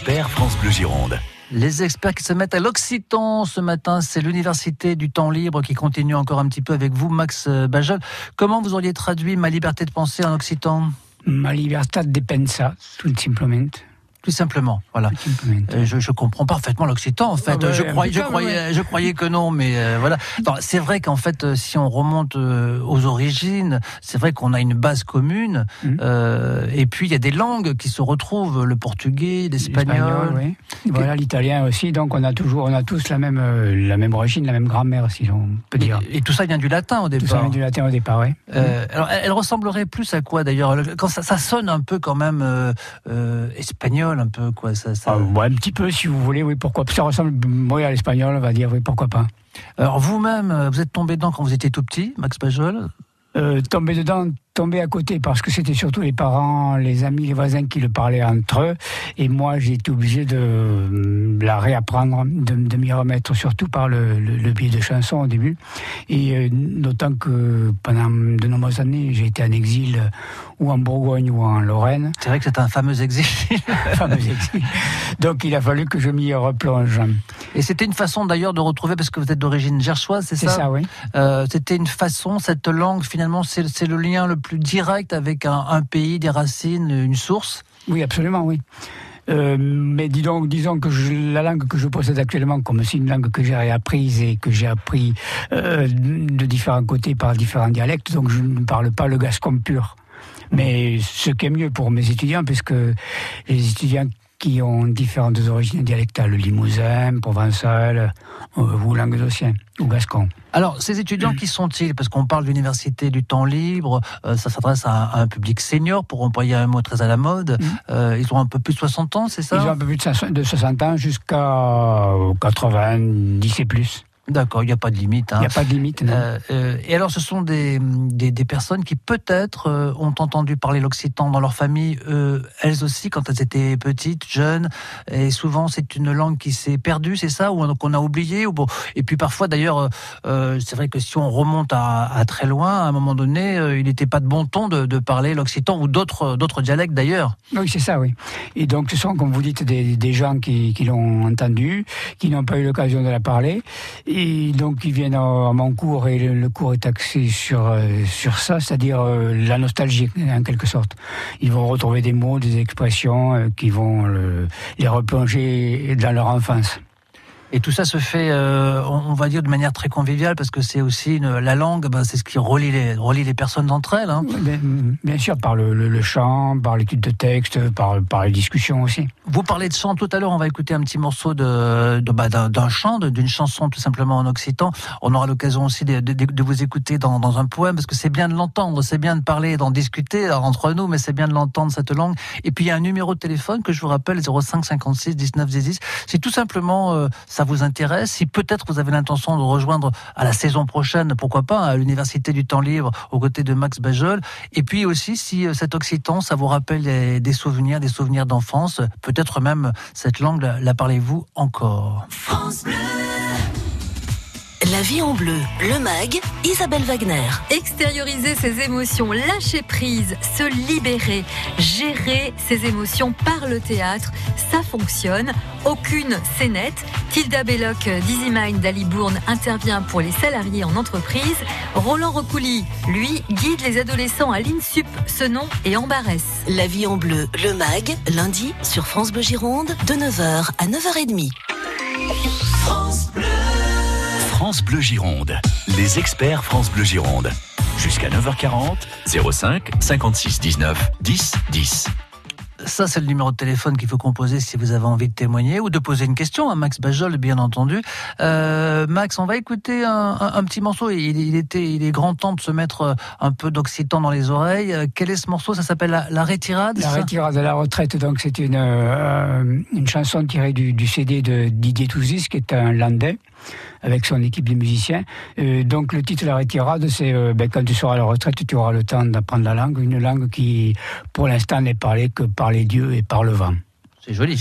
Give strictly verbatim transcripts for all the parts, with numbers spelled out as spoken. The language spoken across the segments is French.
experts France Bleu Gironde. Les experts qui se mettent à l'occitan ce matin, c'est l'Université du temps libre qui continue encore un petit peu avec vous, Max Bajol. Comment vous auriez traduit ma liberté de penser en occitan? Ma libertà de pensa, tout simplement. Tout simplement, voilà. Tout simplement. Euh, je, je comprends parfaitement l'occitan, en fait. Ah bah, je, croyais, je, cas, croyais, ouais. je croyais que non, mais euh, voilà. Non, c'est vrai qu'en fait, euh, si on remonte euh, aux origines, c'est vrai qu'on a une base commune. Mmh. Euh, et puis, il y a des langues qui se retrouvent, le portugais, l'espagnol. Oui. Voilà, l'italien aussi. Donc, on a toujours, on a tous la même, euh, la même origine, la même grammaire, si on peut dire. Et, et tout ça vient du latin au départ. Tout ça vient du latin au départ, oui. Euh, mmh. Alors, elle, elle ressemblerait plus à quoi d'ailleurs? Quand ça, ça sonne un peu quand même euh, euh, espagnol, un peu quoi. Ça, ça... Ah, ouais, un petit peu, si vous voulez, oui, pourquoi pas. Ça ressemble, oui, à l'espagnol, on va dire, oui, pourquoi pas. Alors, vous-même, vous êtes tombé dedans quand vous étiez tout petit, Max Bajol? euh, Tombé dedans, tombé à côté, parce que c'était surtout les parents, les amis, les voisins qui le parlaient entre eux. Et moi, j'ai été obligé de la réapprendre, de, de m'y remettre, surtout par le, le, le biais de chansons au début. Et euh, d'autant que pendant de nombreuses années, j'ai été en exil, ou en Bourgogne, ou en Lorraine. C'est vrai que c'est un fameux exil. fameux exil. Donc, il a fallu que je m'y replonge. Et c'était une façon d'ailleurs de retrouver, parce que vous êtes d'origine gersoise, c'est ça? C'est ça, oui. Euh, c'était une façon, cette langue, finalement, c'est, c'est le lien le plus direct avec un, un pays, des racines, une source? Oui, absolument, oui. Euh, mais dis donc, disons que je, la langue que je possède actuellement, comme c'est une langue que j'ai réapprise et que j'ai appris euh, de différents côtés par différents dialectes, donc je ne parle pas le gascon pur. Mais ce qui est mieux pour mes étudiants, puisque les étudiants qui ont différentes origines dialectales, le limousin, provençal, euh, ou languedocien, ou gascon. Alors, ces étudiants, qui sont-ils? Parce qu'on parle d'université du temps libre, euh, ça s'adresse à, à un public senior, pour employer un mot très à la mode. Mmh. Euh, ils ont un peu plus de soixante ans, c'est ça? Ils ont un peu plus de soixante ans, jusqu'à quatre-vingt-dix et plus. D'accord, il n'y a pas de limite. Hein. Il n'y a pas de limite, non. Euh, euh, et alors, ce sont des, des, des personnes qui, peut-être, euh, ont entendu parler l'occitan dans leur famille, euh, elles aussi, quand elles étaient petites, jeunes. Et souvent, c'est une langue qui s'est perdue, c'est ça, ou qu'on a oublié. Ou bon. Et puis, parfois, d'ailleurs, euh, c'est vrai que si on remonte à, à très loin, à un moment donné, euh, il n'était pas de bon ton de, de parler l'occitan, ou d'autres, d'autres dialectes, d'ailleurs. Oui, c'est ça, oui. Et donc, ce sont, comme vous dites, des, des gens qui, qui l'ont entendu, qui n'ont pas eu l'occasion de la parler. Et donc, ils viennent à mon cours, et le, le cours est axé sur, euh, sur ça, c'est-à-dire euh, la nostalgie, en quelque sorte. Ils vont retrouver des mots, des expressions euh, qui vont euh, les replonger dans leur enfance. Et tout ça se fait, euh, on va dire, de manière très conviviale, parce que c'est aussi une, la langue, ben, c'est ce qui relie les, relie les personnes entre elles. Hein. Bien, bien sûr, par le, le, le chant, par l'étude de texte, par, par les discussions aussi. Vous parlez de chant tout à l'heure, on va écouter un petit morceau de, de, bah, d'un, d'un chant, de, d'une chanson tout simplement en occitan. On aura l'occasion aussi de, de, de vous écouter dans, dans un poème, parce que c'est bien de l'entendre, c'est bien de parler, d'en discuter entre nous, mais c'est bien de l'entendre, cette langue. Et puis il y a un numéro de téléphone que je vous rappelle, zéro cinq cinquante-six dix-neuf dix. C'est tout simplement... Euh, ça vous intéresse, si peut-être vous avez l'intention de rejoindre à la saison prochaine, pourquoi pas, à l'Université du temps libre, aux côtés de Max Bajol, et puis aussi si cet occitan, ça vous rappelle des souvenirs, des souvenirs d'enfance, peut-être même cette langue, la, la parlez-vous encore. France Bleu. La vie en bleu, le mag, Isabelle Wagner. Extérioriser ses émotions, lâcher prise, se libérer, gérer ses émotions par le théâtre, ça fonctionne. Aucune scénette. Tilda Belloc d'Easy Mind d'Ali Bourne intervient pour les salariés en entreprise. Roland Rocouli, lui, guide les adolescents à l'INSUP, Senon et Ambarès. La vie en bleu, le mag, lundi sur France Bleu Gironde, de neuf heures à neuf heures trente. France Bleu. France Bleu Gironde. Les experts France Bleu Gironde. Jusqu'à neuf heures quarante, zéro cinq cinquante-six dix-neuf dix dix. Ça, c'est le numéro de téléphone qu'il faut composer si vous avez envie de témoigner ou de poser une question à Max Bajol, bien entendu. Euh, Max, on va écouter un, un, un petit morceau. Il, il, était, il est grand temps de se mettre un peu d'occitan dans les oreilles. Quel est ce morceau? Ça s'appelle La, la Retirade. La Retirade à la retraite. Donc, c'est une, euh, une chanson tirée du, du C D de Didier Touzis, qui est un Landais, avec son équipe de musiciens. Euh, donc le titre de La Retirade, c'est euh, ben, quand tu seras à la retraite, tu auras le temps d'apprendre la langue, une langue qui, pour l'instant, n'est parlée que par les dieux et par le vent. C'est joli.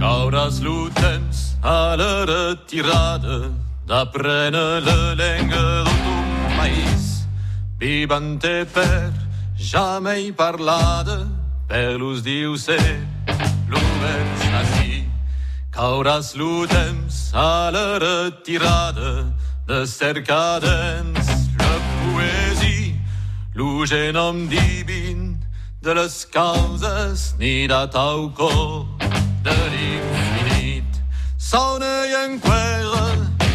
Cauras l'utems a la retirada d'aprene la lenga d'un país vivante per jamais parlada per l'us diuse l'uvers nazi. Cauras l'utems a la retirada de cercadens la poesia lo genom divin de les causes ni de tau cor de l'infinit. Sona i enquera,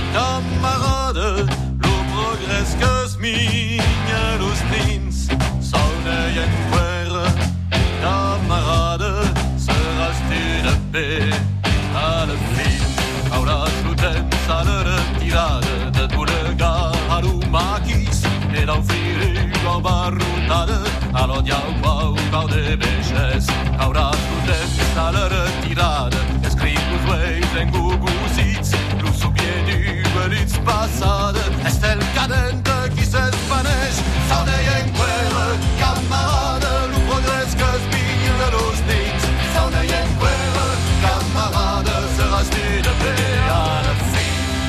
camarada, lo progrés que es minya los nins. Sona i enquera, camarada, seràs tu de bé a la fi. Hauràs lo temps a la retirada de Dolegar a l'Umaquis e d'offrir la barrotada a l'odiau pau pau de veixes. Hauràs lo temps a la retirada escric los veis en gugusits lo subie d'uvelits passada estel cadenta qui s'espaneix sona i enquera camarada lo progrés que es vinya de los nits sona i enquera camarada seràs tu de bé a la fi.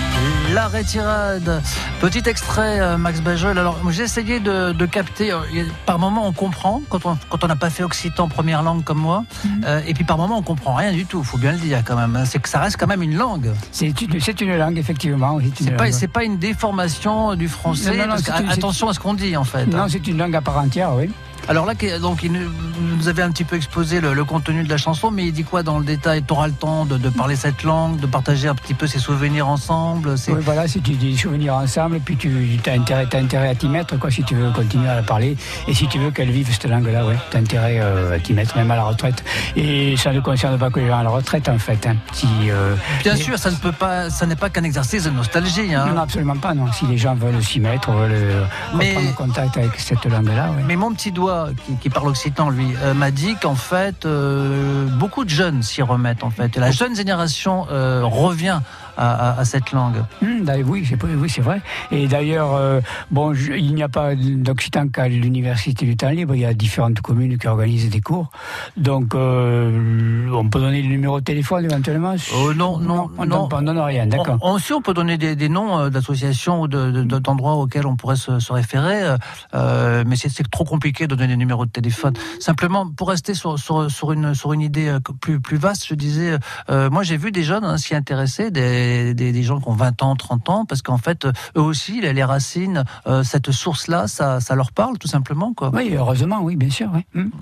La retirade, petit extrait, euh, Max Bajol. Alors, j'ai essayé de, de capter. Euh, par moment, on comprend quand on quand on n'a pas fait occitan première langue comme moi, mmh. euh, et puis par moment, on comprend rien du tout. Faut bien le dire quand même. C'est que ça reste quand même une langue. C'est une c'est une langue effectivement. C'est, c'est une pas langue. C'est pas une déformation du français. Non, non, non, parce une, attention à ce qu'on dit en fait. Non, hein. C'est une langue à part entière, oui. Alors là, donc, il nous avait un petit peu exposé le, le contenu de la chanson, mais il dit quoi dans le détail? Tu auras le temps de, de parler cette langue, de partager un petit peu ses souvenirs ensemble. C'est... Oui, voilà, si tu dis souvenirs ensemble, puis tu as intérêt, t'as intérêt à t'y mettre, quoi, si tu veux continuer à la parler, et si tu veux qu'elle vive cette langue-là, ouais, t'as intérêt euh, à t'y mettre, même à la retraite. Et ça ne concerne pas que les gens à la retraite, en fait. Hein. Si, euh, Bien mais... sûr, ça ne peut pas, ça n'est pas qu'un exercice de nostalgie. Hein. Non, absolument pas, non. Si les gens veulent s'y mettre, veulent euh, mais... reprendre contact avec cette langue-là, ouais. Mais mon petit doigt, qui, qui parle occitan, lui, euh, m'a dit qu'en fait, euh, beaucoup de jeunes s'y remettent, en fait. Et la jeune génération euh, revient à, à, à cette langue. Mmh, oui, c'est, oui, c'est vrai. Et d'ailleurs, euh, bon, je, il n'y a pas d'occitan qu'à l'université du temps libre. Il y a différentes communes qui organisent des cours. Donc, euh, on peut donner le numéro de téléphone éventuellement. Oh, non, non, on non. ne donne rien, d'accord. On, aussi, on peut donner des, des noms d'associations ou de, de, d'endroits auxquels on pourrait se, se référer, euh, mais c'est, c'est trop compliqué de donner des numéros de téléphone. Simplement, pour rester sur, sur, sur, une, sur une idée plus, plus vaste, je disais, euh, moi j'ai vu des jeunes hein, s'y intéresser, des, des, des gens qui ont vingt ans, trente ans, parce qu'en fait, eux aussi, les racines, euh, cette source-là, ça, ça leur parle tout simplement, quoi. Oui, heureusement, oui, bien sûr, oui. Hum.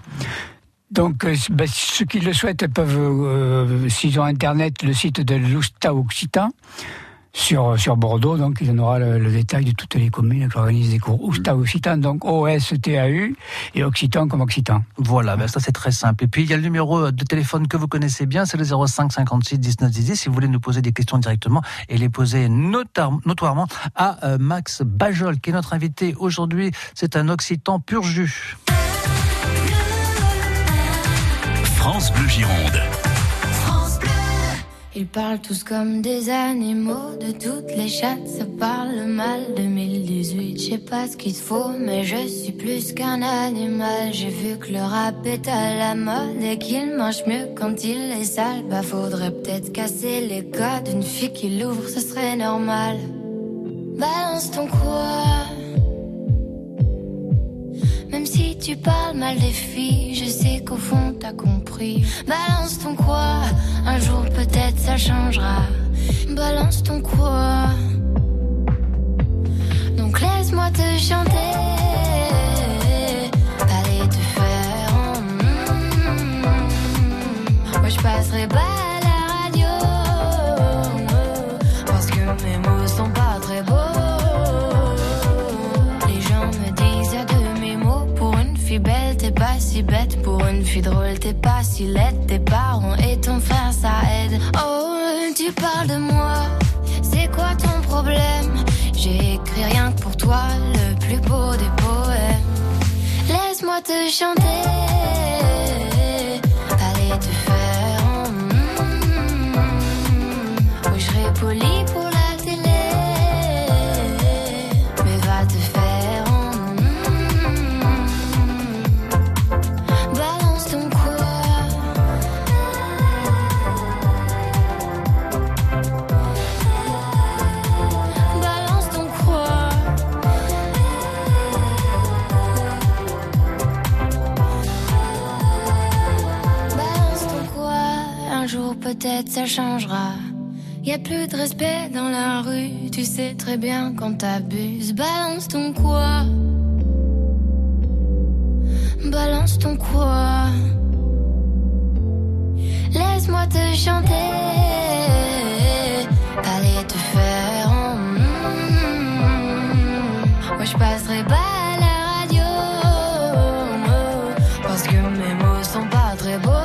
Donc, euh, ben, ceux qui le souhaitent peuvent, euh, s'ils ont Internet, le site de l'Oustat Occitan, sur, sur Bordeaux, donc il en aura le, le détail de toutes les communes qui organisent des cours. Oustat Occitan, donc O S T A U, et Occitan comme Occitan. Voilà, ben ça c'est très simple. Et puis il y a le numéro de téléphone que vous connaissez bien, c'est le zéro cinq cinquante-six dix-neuf dix si vous voulez nous poser des questions directement et les poser notar- notoirement à euh, Max Bajol, qui est notre invité aujourd'hui. C'est un Occitan pur jus. France Bleu Gironde. Ils parlent tous comme des animaux, de toutes les chattes, ça parle mal. deux mille dix-huit, je sais pas ce qu'il faut, mais je suis plus qu'un animal. J'ai vu que le rap est à la mode et qu'il mange mieux quand il est sale. Bah faudrait peut-être casser les codes, une fille qui l'ouvre, ce serait normal. Balance ton quoi. Même si tu parles mal des filles, je sais qu'au fond t'as compris. Balance ton quoi, un jour peut-être ça changera. Balance ton quoi. Donc laisse-moi te chanter. Allez te faire en mm-hmm. Moi je passerai pas à la radio parce que mes mots sont pas très beaux. Les gens me disent y'a de mes mots. Pour une fille belle t'es pas si bête. Pour une fille drôle t'es pas si laide. Tes parents et ton frère ça aide. Oh tu parles de moi, c'est quoi ton problème? J'ai écrit rien que pour toi, le plus beau des poèmes. Laisse-moi te chanter. Allez te faire en mm-hmm. Oui je serai poli pour la télé, mais va te faire en mm-hmm. Balance ton quoi. jour peut-être ça changera. Y a plus de respect dans la rue, tu sais très bien quand t'abuses. Balance ton quoi, balance ton quoi. Laisse-moi te chanter, allez te faire. Mm-hmm. Moi je passerai pas à la radio, parce que mes mots sont pas très beaux.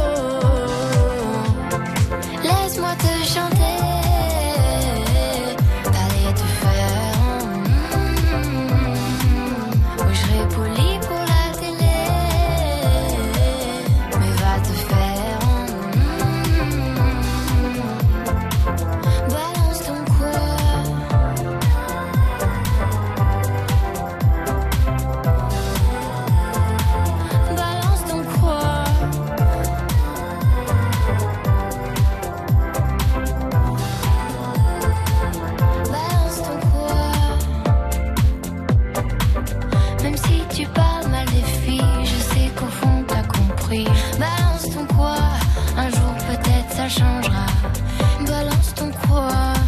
Laisse-moi te chanter, allez te faire. Mm-hmm. Moi je serai poli pour la télé, mais va te faire. Changera. Balance ton quoi.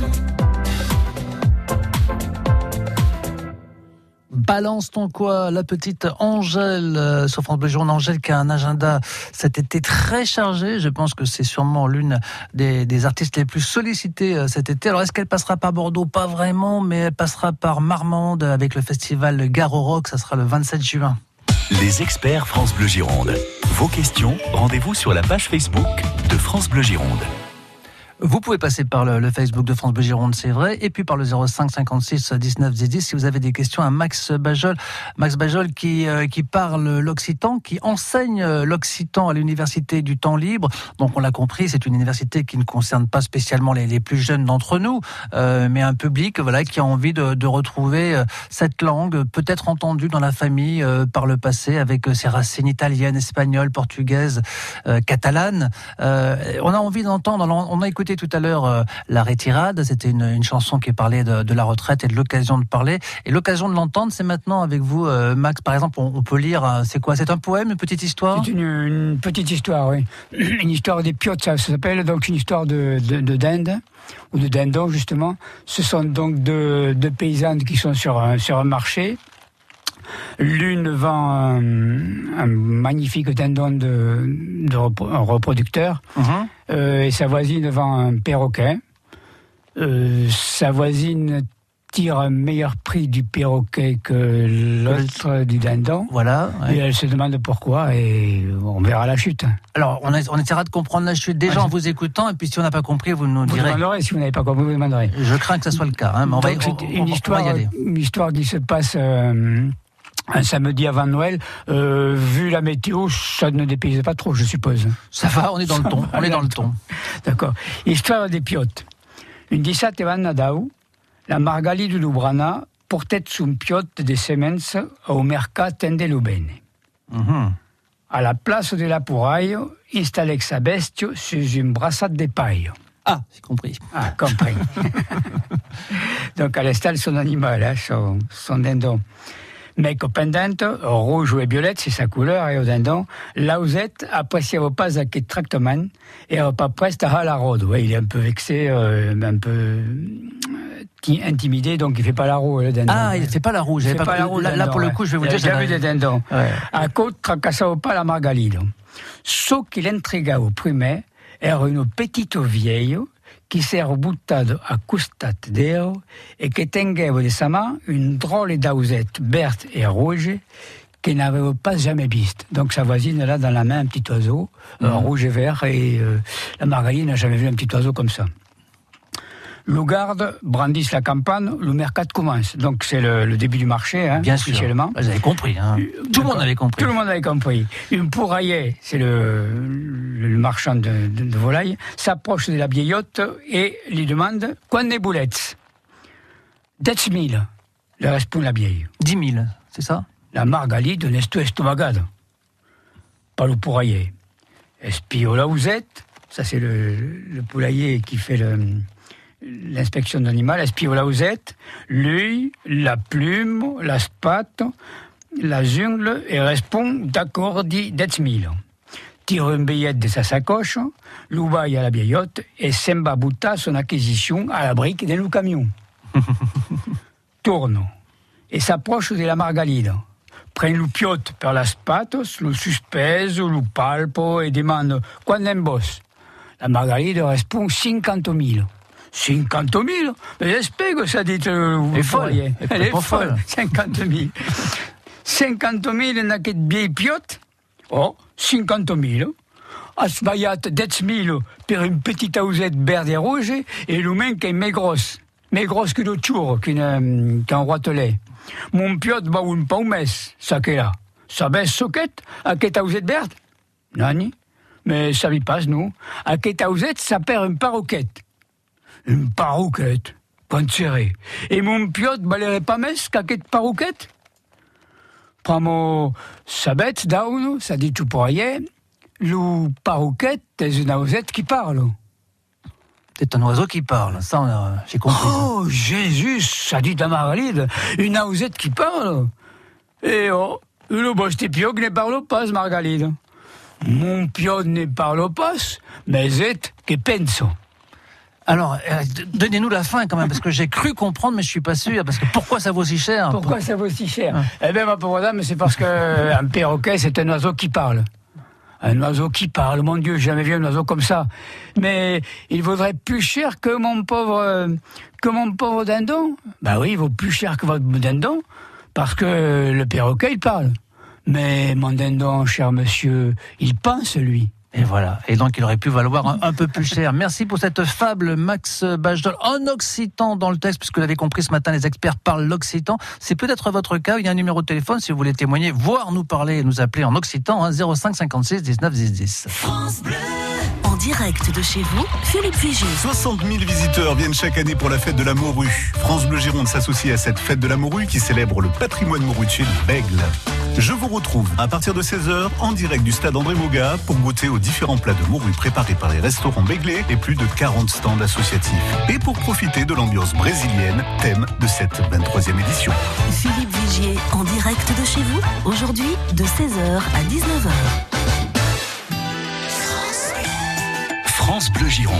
Balance ton quoi, la petite Angèle euh, sur France Bleu Gironde. Angèle qui a un agenda cet été très chargé. Je pense que c'est sûrement l'une des, des artistes les plus sollicités euh, cet été. Alors est-ce qu'elle passera par Bordeaux? Pas vraiment, mais elle passera par Marmande avec le festival Garo Rock. Ça sera le vingt-sept juin. Les experts France Bleu Gironde. Vos questions, rendez-vous sur la page Facebook de France Bleu Gironde. Vous pouvez passer par le, le Facebook de France Bleu Gironde, c'est vrai, et puis par le zéro cinq cinquante-six dix-neuf dix dix si vous avez des questions à Max Bajol. Max Bajol qui, euh, qui parle l'occitan, qui enseigne l'occitan à l'Université du Temps Libre. Donc on l'a compris, c'est une université qui ne concerne pas spécialement les, les plus jeunes d'entre nous, euh, mais un public voilà, qui a envie de, de retrouver cette langue, peut-être entendue dans la famille euh, par le passé, avec ses racines italiennes, espagnoles, portugaises, euh, catalanes. Euh, on a envie d'entendre, on a écouté tout à l'heure euh, La Retirade, c'était une, une chanson qui parlait de, de la retraite et de l'occasion de parler. Et l'occasion de l'entendre, c'est maintenant avec vous, euh, Max. Par exemple, on, on peut lire, euh, c'est quoi? C'est un poème, une petite histoire? C'est une, une petite histoire, oui. Une histoire des piottes, ça, ça s'appelle, donc une histoire de, de, de dinde, ou de dindon, justement. Ce sont donc deux, deux paysannes qui sont sur un, sur un marché. L'une vend un, un magnifique dindon de, de repro, un reproducteur, uh-huh. euh, et sa voisine vend un perroquet. Euh, sa voisine tire un meilleur prix du perroquet que l'autre du dindon. Voilà. Ouais. Et elle se demande pourquoi, et on verra la chute. Alors, on, est, on essaiera de comprendre la chute déjà ouais, en vous écoutant, et puis si on n'a pas compris, vous nous vous direz. Vous demanderez, si vous n'avez pas compris, vous demanderez. Je crains que ça soit le cas. Hein, mais on Donc, va, on, c'est une, on, histoire, on va y aller. Une histoire qui se passe... Euh, un samedi avant Noël, euh, vu la météo, ça ne dépayse pas trop, je suppose. Ça va, on est dans le ton. On est dans le ton. D'accord. Histoire des piottes. Une dissat van Nadau, la Margali de Lubrana portait son piotte de semences au mercat Tendelubene. Mm-hmm. À la place de la pouraille, installait sa bestie sur une brassade de paille. Ah, j'ai compris. Ah, compris. Donc elle installe son animal, hein, son, son dindon. Mais pendant, rouge et violette, c'est sa couleur, et au dindon, Lausette appréciait pas à quel tractement, et pas preste à la rôde. Ouais, il est un peu vexé, euh, un peu euh, intimidé, donc il fait pas la roue, le dindon. Ah, il fait pas la roue, j'avais pas, pas la roue. Là, là, pour le coup, je vais vous dire, j'ai vu des dindons. Ouais. À côte, tracassait pas la margalide. Ce qui l'intrigua au premier, era une petite vieille, qui s'est buttado a costat d'eux et qui teneva de sa main une drôle d'ausette verte et rouge qu'elle n'avait pas jamais viste. Donc sa voisine elle a dans la main un petit oiseau mmh. euh, rouge et vert, et euh, la Margaline n'a jamais vu un petit oiseau comme ça. Le garde brandisse la campagne, le mercat commence. Donc c'est le, le début du marché, hein, bien sûr. Vous avez compris, hein. Tout le monde avait compris. Tout le monde avait compris. Une pourailler, c'est le, le marchand de, de, de volailles, s'approche de la vieillotte et lui demande « Quand des boulettes ?» « Dix mille », le répond la vieille. Dix mille, c'est ça? La Margali de Nesto estomagade. Pas le pourailler. Espio là vous êtes, ça c'est le, le poulailler qui fait le... l'inspection d'animal, espio là vous êtes, l'œil, la plume, la spate, la jungle, et répond d'accord dit dix mille. tire un billet de sa sacoche, l'oubaille à la vieillotte et semba butta son acquisition à la brique d'un camion. Tourne et s'approche de la Margalide. Prend le piote per las patos, le suspèse, le palpo et demande « Quando bosse ?» La Margalide répond « cinquante mille. » cinquante mille? Mais j'espère que ça dit le Elle est folle. Elle est folle. cinquante mille. cinquante mille dans cette vieille piote? Oh, cinquante mille. A sbagliat dix mille per une petite ausette verde et rouge et l'humain qui est mais grosse. Mais grosse que de tour, qu'un qu'un roitelet. Mon piote va un paumes, ça qu'est là. Ça baisse soquette à cette ausette verte? Nani? Mais ça vit pas, nous. À cette ausette, ça perd une paroquette. Une paroquette? Quand serré. Et mon piote balerait pas messe qu'à cette paroquette? Pramo sa bête down, ça dit tout pour rien. Le paroquette, c'est une ausette qui parle. C'est un oiseau qui parle, ça, on a- j'ai compris. Oh, Jésus, ça dit à Margalide, une ausette qui parle. Et oh, le boss des pioques ne parle pas, Margalide. Mon piote ne parle pas, mais c'est que penso. Alors, euh, d- donnez-nous la fin quand même, parce que j'ai cru comprendre, mais je suis pas sûr. Parce que pourquoi ça vaut si cher? Pourquoi ça vaut si cher? Eh bien, ma pauvre dame, c'est parce qu'un perroquet, c'est un oiseau qui parle. Un oiseau qui parle, mon Dieu, j'ai jamais vu un oiseau comme ça. Mais il vaudrait plus cher que mon pauvre, euh, que mon pauvre dindon. Bah oui, il vaut plus cher que votre dindon, parce que le perroquet, il parle. Mais mon dindon, cher monsieur, il pense, lui. Et voilà. Et donc, il aurait pu valoir un, un peu plus cher. Merci pour cette fable, Max Bachdol, en occitan dans le texte, puisque vous l'avez compris ce matin, les experts parlent l'occitan. C'est peut-être votre cas. Il y a un numéro de téléphone si vous voulez témoigner, voire nous parler et nous appeler en occitan, hein, zéro cinq cinquante-six dix-neuf dix dix. France Bleu. En direct de chez vous, Philippe Vigier. soixante mille visiteurs viennent chaque année pour la fête de la morue. France Bleu Gironde s'associe à cette fête de la morue qui célèbre le patrimoine morutier de Bègle. Je vous retrouve à partir de seize heures en direct du stade André Moga pour goûter aux différents plats de morue préparés par les restaurants béglés et plus de quarante stands associatifs. Et pour profiter de l'ambiance brésilienne, thème de cette vingt-troisième édition. Philippe Vigier, en direct de chez vous, aujourd'hui de seize heures à dix-neuf heures. France Bleu Gironde.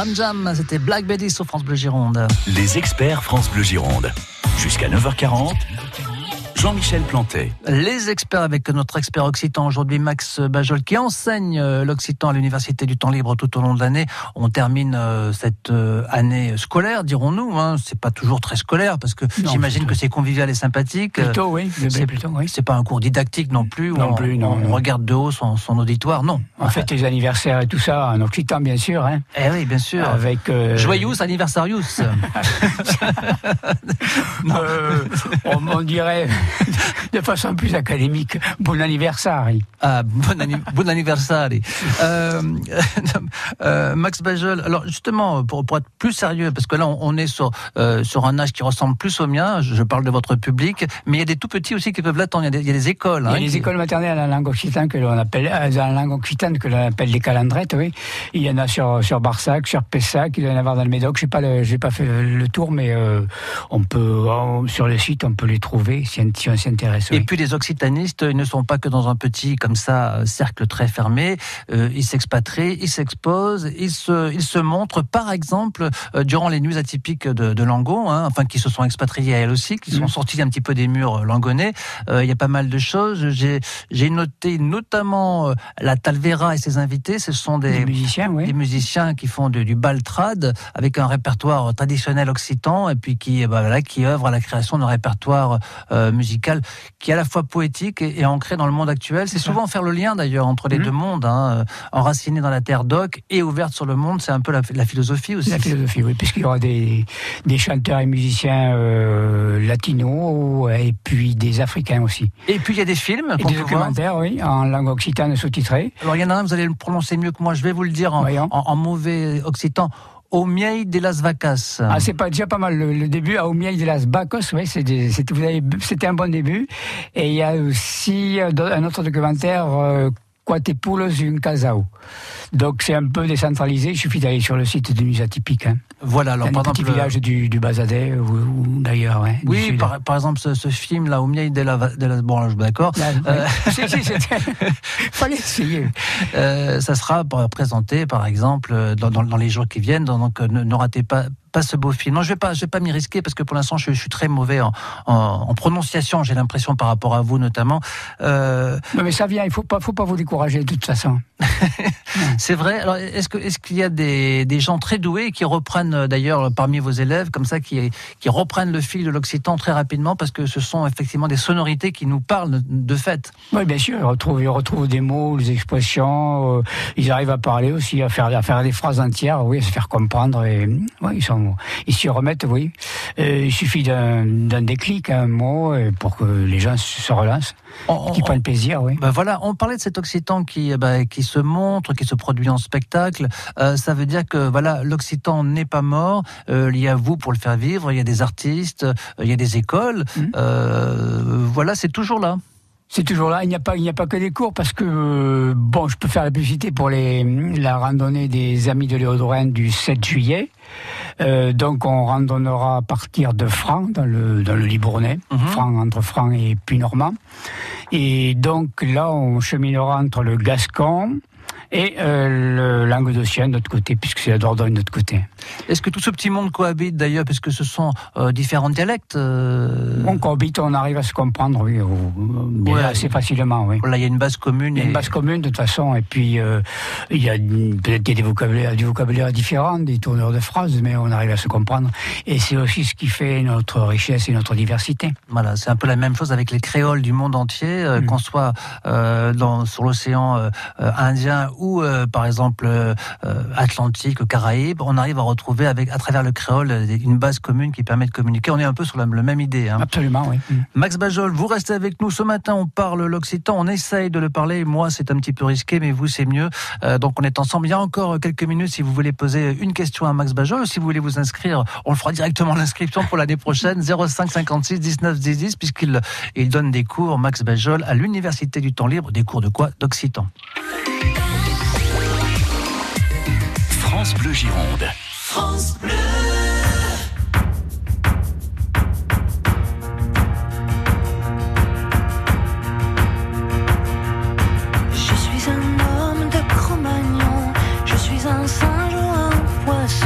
Ram Jam, c'était Black Betty sur France Bleu Gironde. Les experts France Bleu Gironde. Jusqu'à neuf heures quarante. Jean-Michel Plantet. Les experts avec notre expert occitan aujourd'hui, Max Bajol, qui enseigne l'occitan à l'Université du Temps Libre tout au long de l'année. On termine cette année scolaire, dirons-nous. Hein. C'est pas toujours très scolaire parce que non, j'imagine que c'est convivial et sympathique. Plutôt, oui. C'est, plutôt, oui. c'est pas un cours didactique non plus. Où non on, plus, non. On non. regarde de haut son, son auditoire, non. En fait, les anniversaires et tout ça, en occitan, bien sûr. Hein. Eh oui, bien sûr. Avec euh... Joyous anniversarius. euh, on, on dirait de façon plus académique, bon anniversaire. Ah, bon, anni- bon anniversaire. Euh, euh, Max Bajol, alors justement, pour, pour être plus sérieux, parce que là, on, on est sur, euh, sur un âge qui ressemble plus au mien, je, je parle de votre public, mais il y a des tout petits aussi qui peuvent l'attendre, il y a des, il y a des écoles. Il y a hein, des qui... écoles maternelles à la langue occitane que l'on appelle, à la langue occitane que l'on appelle les calandrettes, oui. Il y en a sur, sur Barsac, sur Pessac, il doit y en avoir dans le Médoc, je n'ai pas, le, j'ai pas fait le, le tour, mais euh, on peut, on, sur le site, on peut les trouver si, si on s'intéresse. Oui. Et puis les occitanistes, ils ne sont pas que dans un petit, comme ça, cercle très fermé. Euh, ils s'expatrient, ils s'exposent, ils se, ils se montrent, par exemple, euh, durant les nuits atypiques de, de Langon, hein, enfin, qui se sont expatriés à elles aussi, qui sont mmh. sortis un petit peu des murs langonnais. Euh, il y a pas mal de choses. J'ai, j'ai noté notamment euh, la Talvera et ses invités. Ce sont des, des musiciens, oui. des musiciens qui font de, du baltrad avec un répertoire traditionnel occitan et puis qui, bah, voilà, qui œuvrent à la création d'un répertoire euh, musical qui est à la fois poétique et, et ancré dans le monde actuel. C'est souvent faire le lien d'ailleurs entre les mmh. deux mondes, hein, enraciné dans la terre d'oc et ouverte sur le monde. C'est un peu la, la philosophie aussi. La philosophie, oui, puisqu'il y aura des, des chanteurs et musiciens euh, latinos et puis des africains aussi. Et puis il y a des films, et des documentaires, oui, en langue occitane sous-titrée. Alors il y en a un, vous allez le prononcer mieux que moi. Je vais vous le dire en, en, en mauvais occitan. Au miel de las vacas. Ah, c'est pas déjà pas mal le, le début. Au miel de las vacas, oui, c'est des, c'était, vous avez, c'était un bon début. Et il y a aussi un autre documentaire, euh, Quate poules un casao. Donc c'est un peu décentralisé. Il suffit d'aller sur le site de Nuits Atypiques. Hein. Voilà, alors un par petit exemple, village du, du Bazadet ou, ou d'ailleurs. Hein, oui, par, par exemple ce, ce film là, Au miel de la, de la bon, là, je suis d'accord. Là, euh... si, si, c'était... fallait essayer. Euh, ça sera présenté, par exemple, dans, dans, dans les jours qui viennent. Donc ne, ne ratez pas. Pas ce beau film. Non, je vais pas, je vais pas m'y risquer parce que pour l'instant, je, je suis très mauvais en, en, en prononciation. J'ai l'impression par rapport à vous notamment. Euh... Non, mais ça vient. Il faut pas, faut pas vous décourager de toute façon. C'est vrai. Alors, est-ce que, est-ce qu'il y a des, des gens très doués qui reprennent d'ailleurs parmi vos élèves comme ça, qui, qui reprennent le fil de l'occitan très rapidement parce que ce sont effectivement des sonorités qui nous parlent de fait. Oui, bien sûr. Ils retrouvent, ils retrouvent des mots, des expressions. Euh, ils arrivent à parler aussi, à faire, à faire des phrases entières. Oui, à se faire comprendre. Et oui, ils sont Ils s'y remettent, oui. Euh, il suffit d'un, d'un déclic, un mot, pour que les gens se relancent, on, qui prennent plaisir, oui. Ben voilà, on parlait de cet occitan qui, ben, qui se montre, qui se produit en spectacle. Euh, ça veut dire que voilà, l'occitan n'est pas mort. Euh, il y a vous pour le faire vivre. Il y a des artistes, euh, il y a des écoles. Mmh. Euh, voilà, c'est toujours là. C'est toujours là. Il n'y a pas, il n'y a pas que des cours parce que euh, bon, je peux faire la publicité pour les la randonnée des Amis de Léodorène du sept juillet. Euh, donc on randonnera à partir de Franc dans le dans le Libournais, mmh. Franc entre Franc et Puy-Normand. Et donc là, on cheminera entre le Gascon et euh, le Languedocien de l'autre côté, puisque c'est la Dordogne de l'autre côté. Est-ce que tout ce petit monde cohabite d'ailleurs, puisque ce sont euh, différents dialectes euh... On cohabite, on arrive à se comprendre, oui, bien ouais, assez facilement, oui. Là, il y a une base commune. Il y a une base commune de toute façon, et puis euh, il y a peut-être des vocabulaires, des vocabulaires différents, des tourneurs de phrases, mais on arrive à se comprendre. Et c'est aussi ce qui fait notre richesse et notre diversité. Voilà, c'est un peu la même chose avec les créoles du monde entier, euh, mmh. qu'on soit euh, dans, sur l'océan euh, Indien ou euh, par exemple euh, Atlantique, Caraïbes, on arrive à retrouver avec, à travers le créole une base commune qui permet de communiquer. On est un peu sur la, la même idée. Hein. Absolument, oui. Mmh. Max Bajol, vous restez avec nous. Ce matin, on parle l'occitan, on essaye de le parler. Moi, c'est un petit peu risqué, mais vous, c'est mieux. Euh, donc, on est ensemble. Il y a encore quelques minutes si vous voulez poser une question à Max Bajol ou si vous voulez vous inscrire, on le fera directement l'inscription pour l'année prochaine. zéro cinq cinquante-six dix-neuf dix dix, puisqu'il il donne des cours, Max Bajol, à l'Université du Temps Libre. Des cours de quoi? D'occitan. France Bleu Gironde. France Bleu. Je suis un homme de Cro-Magnon, je suis un singe ou un poisson.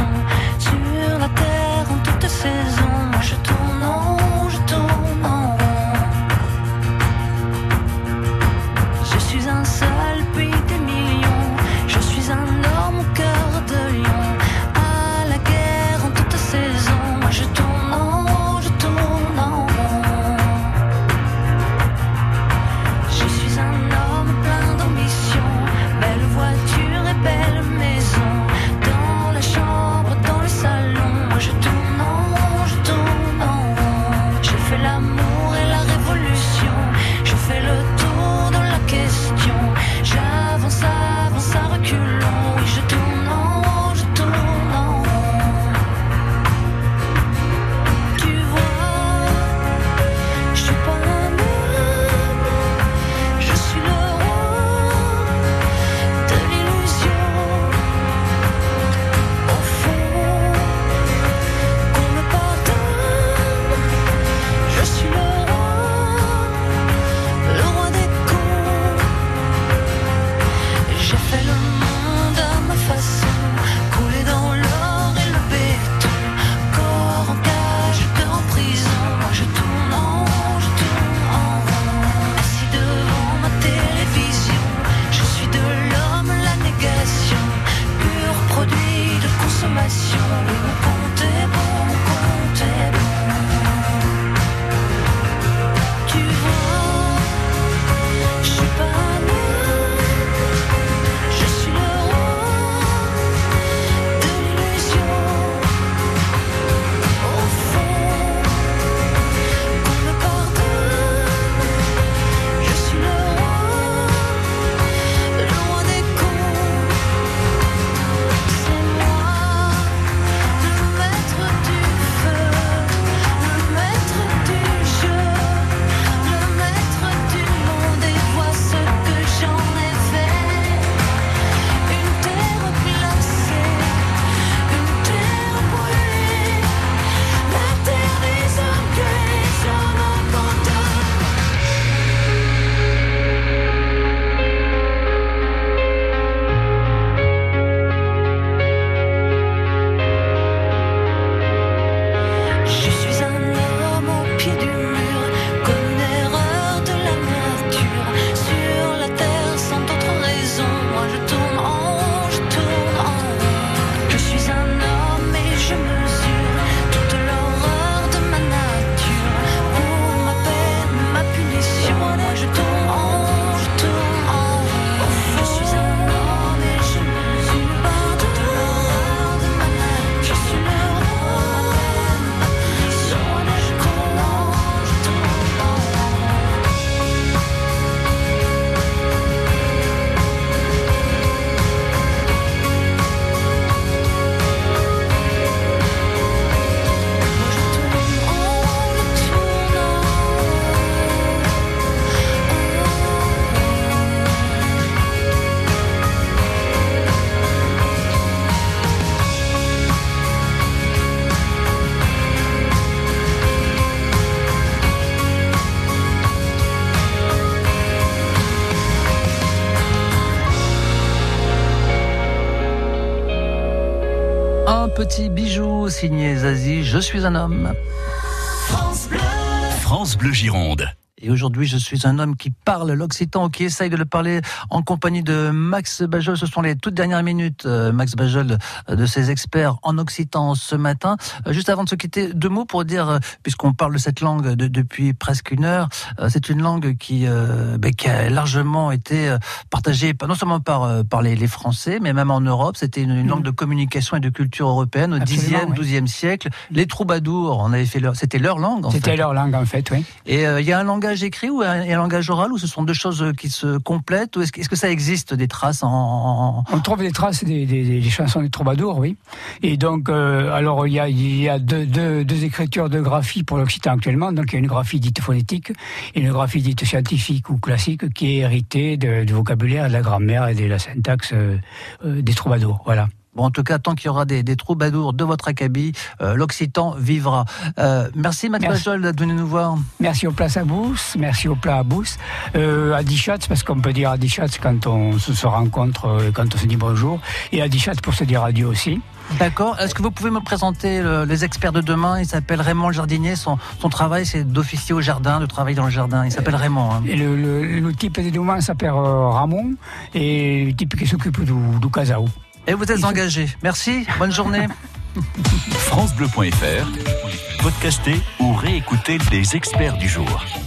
petit bijou signé Zazie, Je suis un homme. France Bleu, France Bleu Gironde. Et aujourd'hui, je suis un homme qui parle l'occitan, qui essaye de le parler en compagnie de Max Bajol. Ce sont les toutes dernières minutes, Max Bajol, de ses experts en occitan ce matin. Juste avant de se quitter, deux mots pour dire, puisqu'on parle de cette langue de, depuis presque une heure, c'est une langue qui, euh, ben, qui a largement été partagée, non seulement par, par les, les Français, mais même en Europe. C'était une, une langue de communication et de culture européenne au dixième, douzième siècle. Les troubadours, on avait fait leur, c'était leur langue, en fait. C'était leur langue, en fait, oui. Et il euh, y a un langage écrit ou un, un langage oral, ou ce sont deux choses qui se complètent, ou est-ce que, est-ce que ça existe des traces en, en... On trouve des traces des, des, des chansons des troubadours, oui. Et donc, euh, alors il y a, il y a deux, deux, deux écritures de graphie pour l'occitan actuellement. Donc il y a une graphie dite phonétique et une graphie dite scientifique ou classique qui est héritée de, du vocabulaire, de la grammaire et de la syntaxe euh, euh, des troubadours. Voilà. Bon, en tout cas, tant qu'il y aura des, des troubadours de votre acabit, euh, l'occitan vivra. Euh, merci Max Bajol d'être venu nous voir. Merci au Place à Bousse, merci au plat à Bousse, euh, à Dichatz, parce qu'on peut dire à Dichatz quand on se, se rencontre, euh, quand on se dit bonjour, et à Dichatz pour se dire adieu aussi. D'accord. Est-ce que vous pouvez me présenter le, les experts de demain? Il s'appelle Raymond le jardinier. Son, son travail, c'est d'officier au jardin, de travailler dans le jardin. Il s'appelle Raymond. Hein. Et le, le, le type de demain s'appelle euh, Ramon, et le type qui s'occupe du, du casao. Et vous êtes engagé. Merci, bonne journée. francebleu point f r, podcastez ou réécoutez les experts du jour.